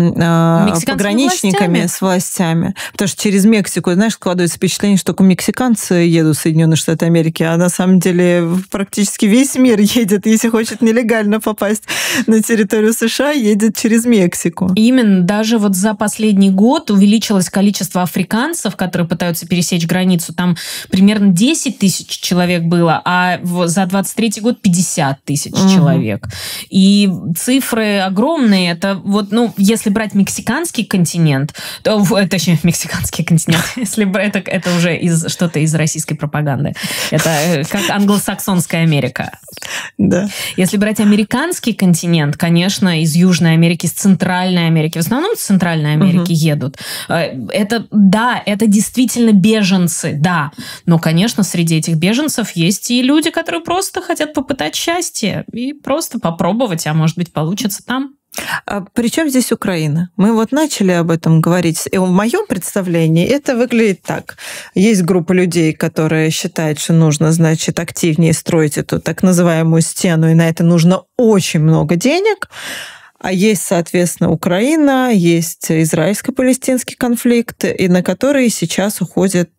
э, пограничниками, властями? с властями. Потому что через Мексику, знаешь, складывается впечатление, что только мексиканцы едут в Соединенные Штаты Америки, а на самом деле практически весь мир едет, если хочет нелегально попасть на территорию США, едет через Мексику. Именно. Даже вот за последний год увеличилось количество африканцев, которые пытаются пересечь границу. Там примерно десять тысяч человек было, а за двадцать третий год пятьдесят тысяч угу. человек. И цифры огромные. Это вот, ну, если брать мексиканский континент, то, точнее, мексиканский континент, если брать, это, это уже из, что-то из российской пропаганды. Это как англосаксонская Америка. Да. Если брать американский континент, конечно, из Южной Америки, из Центральной Америки, в основном из Центральной Америки угу. едут. Это, да, это действительно беженцы, да. Но, конечно, среди этих беженцев есть и люди, которые просто хотят попытать счастье и просто попробовать, а может быть, получится там. А при чем здесь Украина? Мы вот начали об этом говорить. И в моем представлении это выглядит так. Есть группа людей, которые считают, что нужно, значит, активнее строить эту так называемую стену, и на это нужно очень много денег. А есть, соответственно, Украина, есть израильско-палестинский конфликт, и на который сейчас уходит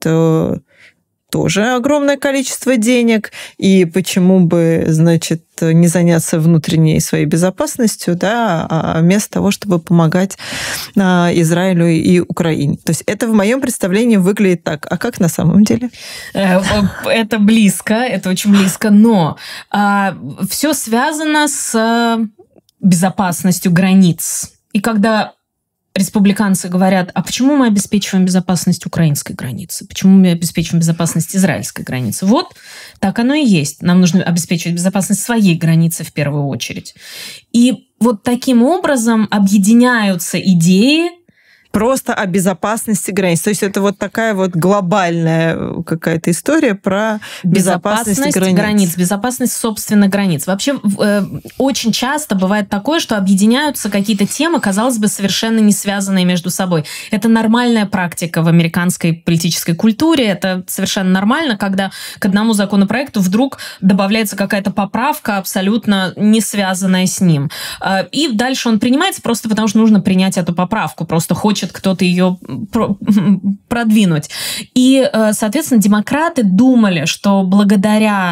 тоже огромное количество денег, и почему бы, значит, не заняться внутренней своей безопасностью, да, а вместо того, чтобы помогать Израилю и Украине. То есть это в моем представлении выглядит так. А как на самом деле? Это близко, это очень близко, но все связано с безопасностью границ. И когда республиканцы говорят, а почему мы обеспечиваем безопасность украинской границы? Почему мы обеспечиваем безопасность израильской границы? Вот так оно и есть. Нам нужно обеспечивать безопасность своей границы в первую очередь. И вот таким образом объединяются идеи, просто о безопасности границ. То есть это вот такая вот глобальная какая-то история про безопасность, безопасность границ. границ. Безопасность, собственно, границ. Вообще э, очень часто бывает такое, что объединяются какие-то темы, казалось бы, совершенно не связанные между собой. Это нормальная практика в американской политической культуре. Это совершенно нормально, когда к одному законопроекту вдруг добавляется какая-то поправка, абсолютно не связанная с ним. И дальше он принимается просто потому, что нужно принять эту поправку. Просто хочет кто-то ее продвинуть. И, соответственно, демократы думали, что благодаря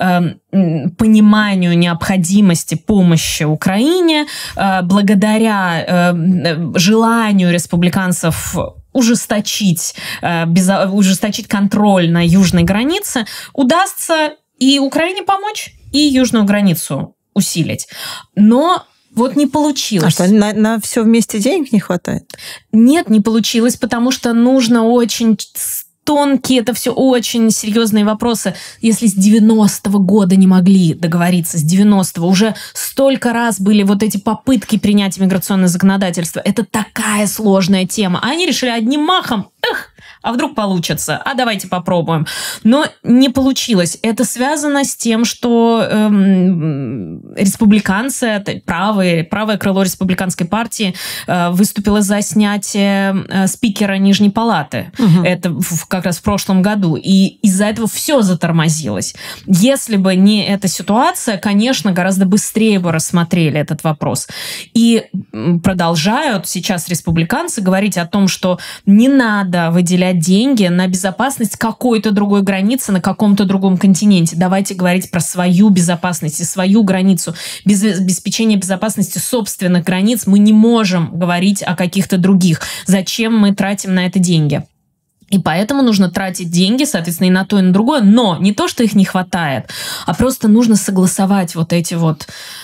пониманию необходимости помощи Украине, благодаря желанию республиканцев ужесточить, ужесточить контроль на южной границе, удастся и Украине помочь, и южную границу усилить. Но вот не получилось. А что, на, на все вместе денег не хватает? Нет, не получилось, потому что нужно очень тонкие, это все очень серьезные вопросы. Если с девяностого года не могли договориться, с девяностого уже столько раз были вот эти попытки принять миграционное законодательство, это такая сложная тема. А они решили одним махом, эх, а вдруг получится? А давайте попробуем. Но не получилось. Это связано с тем, что эм, республиканцы, правые, правое крыло республиканской партии э, выступило за снятие э, спикера Нижней палаты. Угу. Это в, как раз в прошлом году. И из-за этого все затормозилось. Если бы не эта ситуация, конечно, гораздо быстрее бы рассмотрели этот вопрос. И продолжают сейчас республиканцы говорить о том, что не надо выделять выделять деньги на безопасность какой-то другой границы на каком-то другом континенте. Давайте говорить про свою безопасность и свою границу. Без обеспечения безопасности собственных границ мы не можем говорить о каких-то других. Зачем мы тратим на это деньги? И поэтому нужно тратить деньги, соответственно, и на то, и на другое. Но не то, что их не хватает, а просто нужно согласовать вот эти вот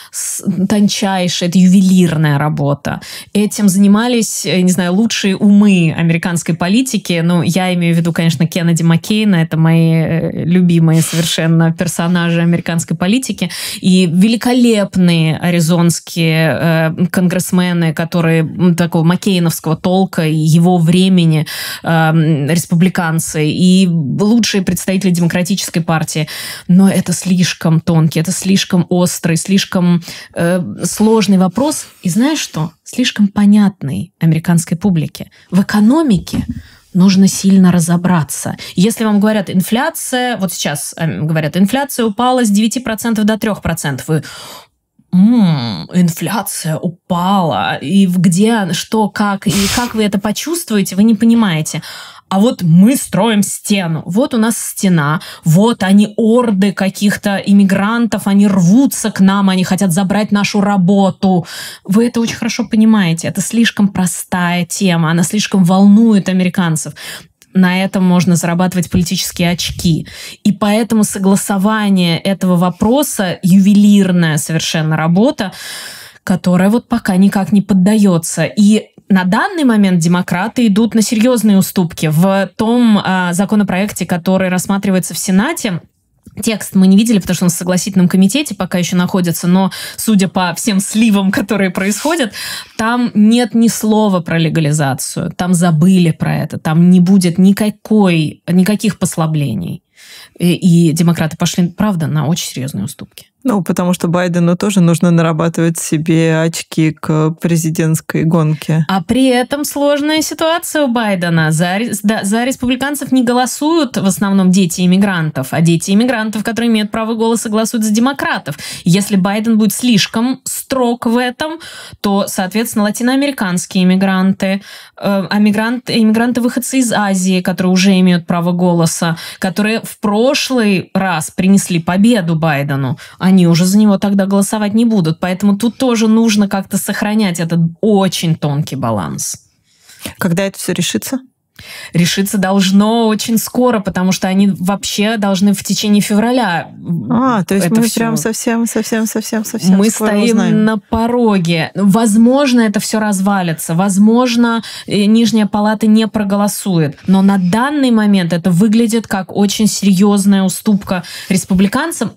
тончайшая, это ювелирная работа. Этим занимались, не знаю, лучшие умы американской политики. Ну, я имею в виду, конечно, Кеннеди Маккейна. Это мои любимые совершенно персонажи американской политики. И великолепные аризонские э, конгрессмены, которые такого маккейновского толка и его времени, э, республиканцы, и лучшие представители демократической партии. Но это слишком тонкий, это слишком острый, слишком сложный вопрос. И знаешь что? Слишком понятный американской публике. В экономике нужно сильно разобраться. Если вам говорят, инфляция, вот сейчас говорят, инфляция упала с девяти процентов до трёх процентов, вы М-м, инфляция упала, и где, что, как, и как вы это почувствуете, вы не понимаете. А вот мы строим стену. Вот у нас стена. Вот они, орды каких-то иммигрантов, они рвутся к нам, они хотят забрать нашу работу. Вы это очень хорошо понимаете. Это слишком простая тема, она слишком волнует американцев. На этом можно зарабатывать политические очки. И поэтому согласование этого вопроса, ювелирная совершенно работа, которая вот пока никак не поддается. И на данный момент демократы идут на серьезные уступки. В том э, законопроекте, который рассматривается в Сенате, текст мы не видели, потому что он в согласительном комитете пока еще находится, но, судя по всем сливам, которые происходят, там нет ни слова про легализацию, там забыли про это, там не будет никакой, никаких послаблений. И, и демократы пошли, правда, на очень серьезные уступки. Ну, потому что Байдену тоже нужно нарабатывать себе очки к президентской гонке. А при этом сложная ситуация у Байдена. За, да, за республиканцев не голосуют в основном дети иммигрантов, а дети иммигрантов, которые имеют право голоса, голосуют за демократов. Если Байден будет слишком строг в этом, то, соответственно, латиноамериканские иммигранты, э, иммигранты, иммигранты-выходцы из Азии, которые уже имеют право голоса, которые в прошлый раз принесли победу Байдену, они они уже за него тогда голосовать не будут. Поэтому тут тоже нужно как-то сохранять этот очень тонкий баланс. Когда это все решится? Решиться должно очень скоро, потому что они вообще должны в течение февраля. А, то есть мы всё... прям совсем, совсем, совсем, совсем Мы стоим узнаем. На пороге. Возможно, это все развалится. Возможно, Нижняя палата не проголосует. Но на данный момент это выглядит как очень серьезная уступка республиканцам.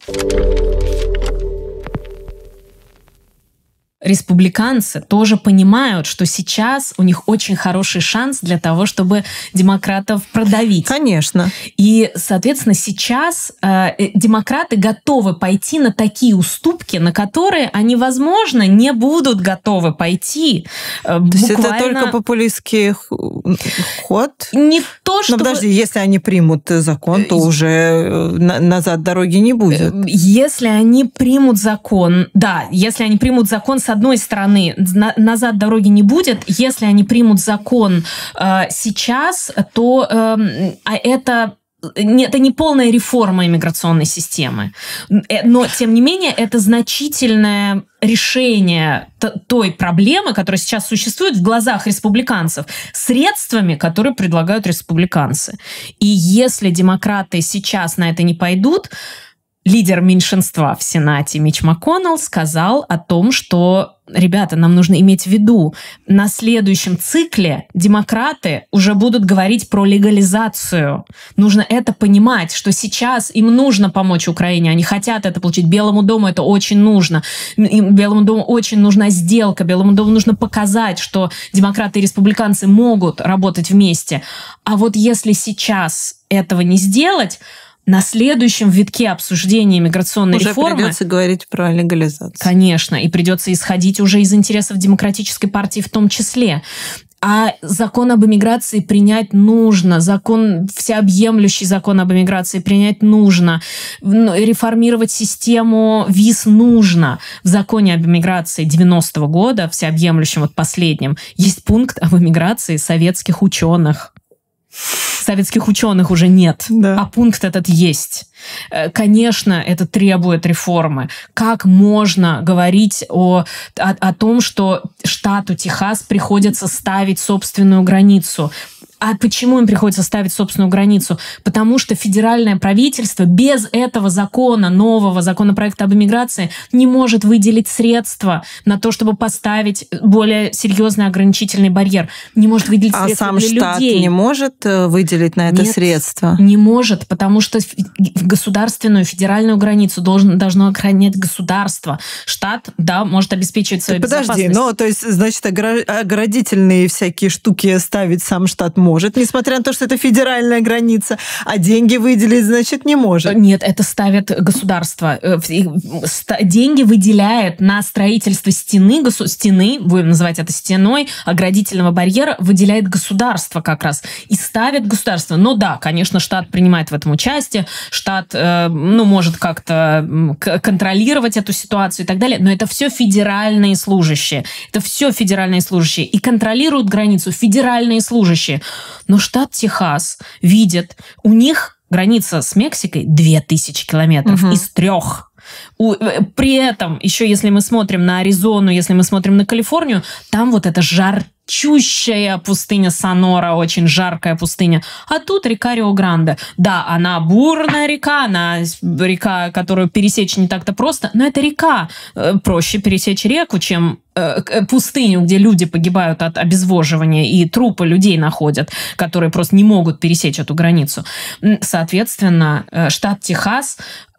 Республиканцы тоже понимают, что сейчас у них очень хороший шанс для того, чтобы демократов продавить. Конечно. И, соответственно, сейчас э, демократы готовы пойти на такие уступки, на которые они, возможно, не будут готовы пойти. Э, То есть буквально... это только популистский ход? Не то, что... Но подожди, если они примут закон, то уже на- назад дороги не будет. Если они примут закон, да, если они примут закон, с одной стороны, на- назад дороги не будет. Если они примут закон э, сейчас, то э, а это... Это не полная реформа иммиграционной системы. Но, тем не менее, это значительное решение той проблемы, которая сейчас существует в глазах республиканцев, средствами, которые предлагают республиканцы. И если демократы сейчас на это не пойдут, лидер меньшинства в Сенате Митч МакКоннелл сказал о том, что, ребята, нам нужно иметь в виду, на следующем цикле демократы уже будут говорить про легализацию. Нужно это понимать, что сейчас им нужно помочь Украине, они хотят это получить. Белому дому это очень нужно. Им, Белому дому очень нужна сделка. Белому дому нужно показать, что демократы и республиканцы могут работать вместе. А вот если сейчас этого не сделать, на следующем витке обсуждения миграционной уже реформы... Уже придется говорить про легализацию. Конечно, и придется исходить уже из интересов демократической партии в том числе. А закон об иммиграции принять нужно, закон, всеобъемлющий закон об иммиграции принять нужно, реформировать систему виз нужно. В законе об иммиграции девяностого года, всеобъемлющем, вот последнем, есть пункт об иммиграции советских ученых. Советских ученых уже нет, да. а пункт этот есть. Конечно, это требует реформы. Как можно говорить о, о, о том, что штату Техас приходится ставить собственную границу? А почему им приходится ставить собственную границу? Потому что федеральное правительство без этого закона, нового законопроекта об иммиграции, не может выделить средства на то, чтобы поставить более серьезный ограничительный барьер. Не может выделить а средства сам для штат людей. не может выделить на это Нет, средства? Не может, потому что государственную, федеральную границу должен, должно охранять государство. Штат, да, может обеспечивать свою Подожди, безопасность. ну, то есть, значит, оградительные всякие штуки ставить сам штат может, несмотря на то, что это федеральная граница, а деньги выделить, значит, не может. Нет, это ставит государство. Деньги выделяет на строительство стены, стены, будем называть это стеной, оградительного барьера, выделяет государство как раз. И ставит государство. Но да, конечно, штат принимает в этом участие, штат, ну, может как-то контролировать эту ситуацию и так далее, но это все федеральные служащие. Это все федеральные служащие. И контролируют границу федеральные служащие. Но штат Техас видит, у них граница с Мексикой две тысячи километров угу. из трех. У, при этом, еще если мы смотрим на Аризону, если мы смотрим на Калифорнию, там вот это жарчущая пустыня Сонора, очень жаркая пустыня. А тут река Рио-Гранде. Да, она бурная река, она река, которую пересечь не так-то просто, но это река. Проще пересечь реку, чем пустыню, где люди погибают от обезвоживания и трупы людей находят, которые просто не могут пересечь эту границу. Соответственно, штат Техас,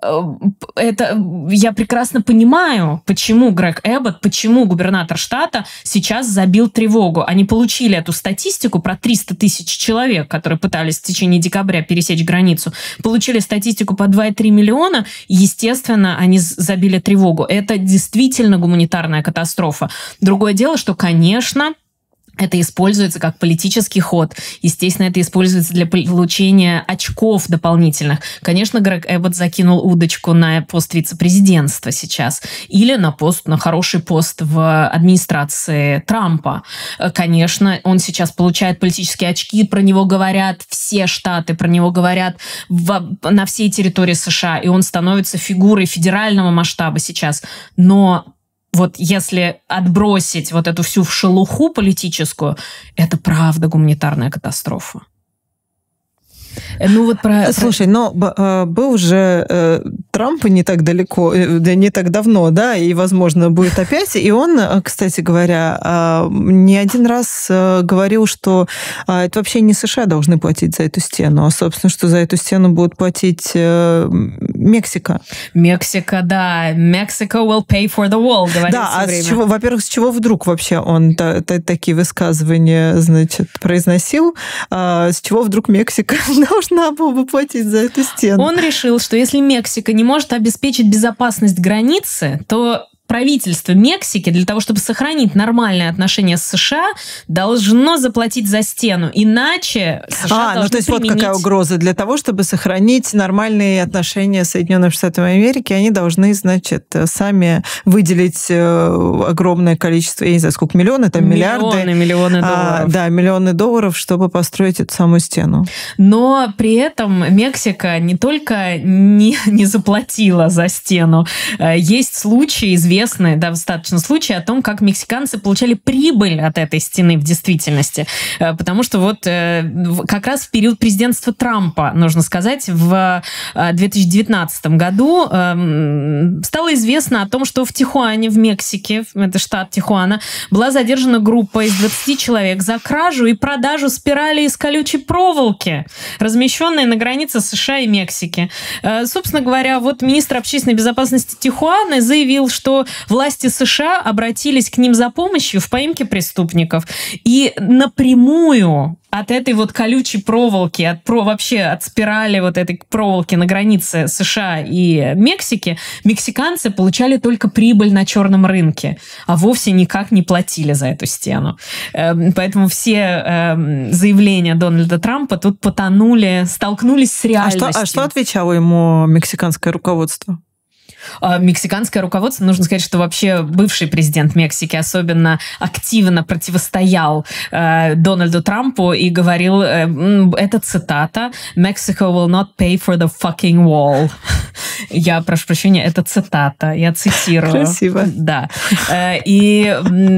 это я прекрасно понимаю, почему Грег Эббот, почему губернатор штата сейчас забил тревогу. Они получили эту статистику про триста тысяч человек, которые пытались в течение декабря пересечь границу. Получили статистику по два и три миллиона, и, естественно, они забили тревогу. Это действительно гуманитарная катастрофа. Другое дело, что, конечно, это используется как политический ход. Естественно, это используется для получения очков дополнительных. Конечно, Грег Эббот закинул удочку на пост вице-президентства сейчас. Или на пост, на хороший пост в администрации Трампа. Конечно, он сейчас получает политические очки, про него говорят все штаты, про него говорят в, на всей территории США, и он становится фигурой федерального масштаба сейчас. Но вот если отбросить вот эту всю шелуху политическую, это правда гуманитарная катастрофа. Ну, вот про... Слушай, но был же э, Трамп не так далеко, э, не так давно, да, и, возможно, будет опять. И он, кстати говоря, э, не один раз э, говорил, что э, это вообще не США должны платить за эту стену, а, собственно, что за эту стену будут платить э, Мексика. Мексика, да. Mexico will pay for the wall, говорит да, все а время. С чего, во-первых, с чего вдруг вообще он та, та, такие высказывания, значит, произносил? А, с чего вдруг Мексика должна была бы платить за эту стену? Он решил, что если Мексика не может обеспечить безопасность границы, то правительство Мексики для того, чтобы сохранить нормальные отношения с США, должно заплатить за стену. Иначе США а, должны ну то есть применить... вот какая угроза. Для того, чтобы сохранить нормальные отношения с Соединенными Штатами Америки, они должны, значит, сами выделить огромное количество, я не знаю, сколько, миллионы, там миллиарды. Миллионы, миллионы долларов. А, да, миллионы долларов, чтобы построить эту самую стену. Но при этом Мексика не только не, не заплатила за стену. Есть случаи, известные, известны достаточно случаи о том, как мексиканцы получали прибыль от этой стены в действительности. Потому что вот как раз в период президентства Трампа, нужно сказать, в две тысячи девятнадцатом году стало известно о том, что в Тихуане, в Мексике, это штат Тихуана, была задержана группа из двадцати человек за кражу и продажу спирали из колючей проволоки, размещенные на границе США и Мексики. Собственно говоря, вот министр общественной безопасности Тихуаны заявил, что власти США обратились к ним за помощью в поимке преступников. И напрямую от этой вот колючей проволоки, от, про, вообще от спирали вот этой проволоки на границе США и Мексики, мексиканцы получали только прибыль на черном рынке, а вовсе никак не платили за эту стену. Поэтому все заявления Дональда Трампа тут потонули, столкнулись с реальностью. А что, а что отвечало ему мексиканское руководство? Мексиканское руководство, нужно сказать, что вообще бывший президент Мексики особенно активно противостоял э, Дональду Трампу и говорил, э, это цитата, «Mexico will not pay for the fucking wall». Я прошу прощения, это цитата, я цитирую. Красиво. Да. Э, и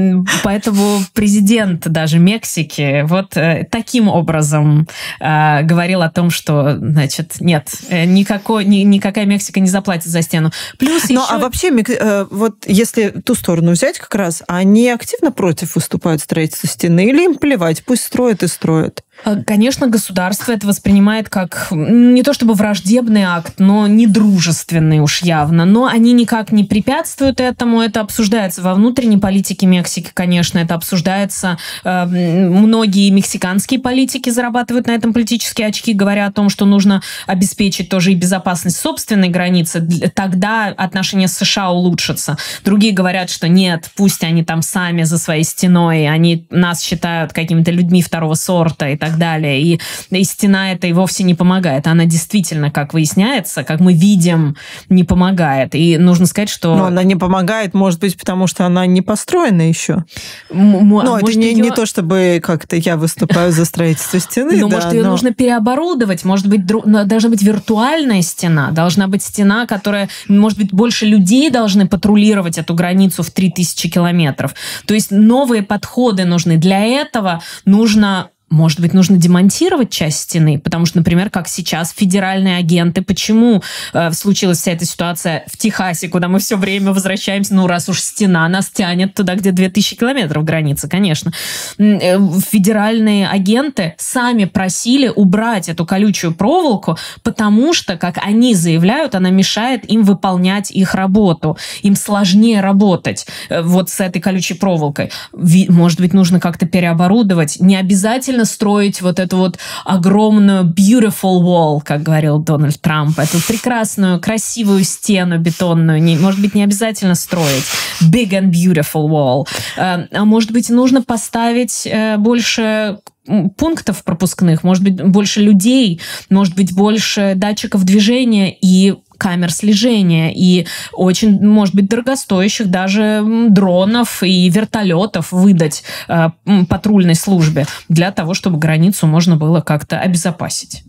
поэтому президент даже Мексики вот э, таким образом э, говорил о том, что, значит, нет, никакой, ни, никакая Мексика не заплатит за стену. Плюс ну, еще... а вообще, вот если ту сторону взять как раз, они активно против выступают строительства стены или им плевать, пусть строят и строят? Конечно, государство это воспринимает как не то чтобы враждебный акт, но недружественный уж явно. Но они никак не препятствуют этому. Это обсуждается во внутренней политике Мексики, конечно. Это обсуждается. Э, многие мексиканские политики зарабатывают на этом политические очки, говоря о том, что нужно обеспечить тоже и безопасность собственной границы. Тогда отношения с США улучшатся. Другие говорят, что нет, пусть они там сами за своей стеной, они нас считают какими-то людьми второго сорта и так далее. И, и стена это и вовсе не помогает. Она действительно, как выясняется, как мы видим, не помогает. И нужно сказать, что... Но она не помогает, может быть, потому что она не построена еще. М- но может, это не, ее... не то, чтобы как-то я выступаю за строительство стены. Но, да, может, ее но... нужно переоборудовать. Может быть, дру... должна быть виртуальная стена. Должна быть стена, которая... Может быть, больше людей должны патрулировать эту границу в три тысячи километров. То есть новые подходы нужны. Для этого нужно... Может быть, нужно демонтировать часть стены, потому что, например, как сейчас федеральные агенты, почему э, случилась вся эта ситуация в Техасе, куда мы все время возвращаемся, ну, раз уж стена нас тянет туда, где две тысячи километров границы, конечно. Э, федеральные агенты сами просили убрать эту колючую проволоку, потому что, как они заявляют, она мешает им выполнять их работу. Им сложнее работать э, вот с этой колючей проволокой. Ви- может быть, нужно как-то переоборудовать. Не обязательно строить вот эту вот огромную beautiful wall, как говорил Дональд Трамп, эту прекрасную, красивую стену бетонную. Не, может быть, не обязательно строить big and beautiful wall. А может быть, нужно поставить больше пунктов пропускных, может быть, больше людей, может быть, больше датчиков движения и камер слежения, и очень, может быть, дорогостоящих даже дронов и вертолетов выдать э, патрульной службе для того, чтобы границу можно было как-то обезопасить.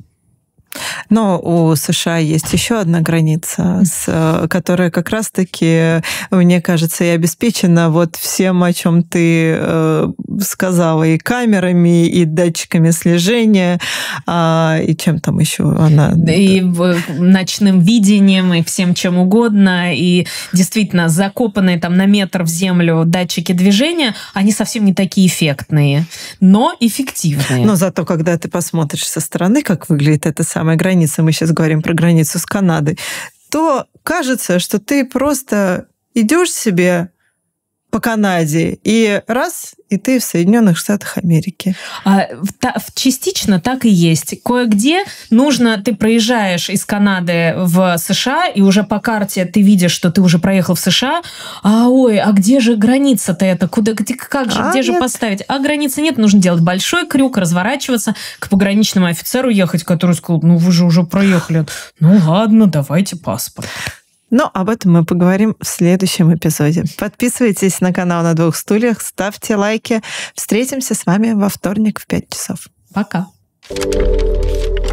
Но у США есть еще одна граница, с, которая как раз-таки, мне кажется, и обеспечена вот всем, о чем ты э, сказала, и камерами, и датчиками слежения, а, и чем там еще она... И ночным видением, и всем чем угодно, и действительно закопанные там на метр в землю датчики движения, они совсем не такие эффектные, но эффективные. Но зато, когда ты посмотришь со стороны, как выглядит эта самая граница, мы сейчас говорим про границу с Канадой, то кажется, что ты просто идешь себе по Канаде, и раз, и ты в Соединенных Штатах Америки. А, частично так и есть. Кое-где нужно, ты проезжаешь из Канады в США, и уже по карте ты видишь, что ты уже проехал в США, а ой, а где же граница-то это? Куда, где, как же, а где нет. же поставить? А границы нет, нужно делать большой крюк, разворачиваться, к пограничному офицеру ехать, который сказал, ну вы же уже проехали. Ну ладно, давайте паспорт. Но об этом мы поговорим в следующем эпизоде. Подписывайтесь на канал «На двух стульях», ставьте лайки. Встретимся с вами во вторник в пять часов. Пока.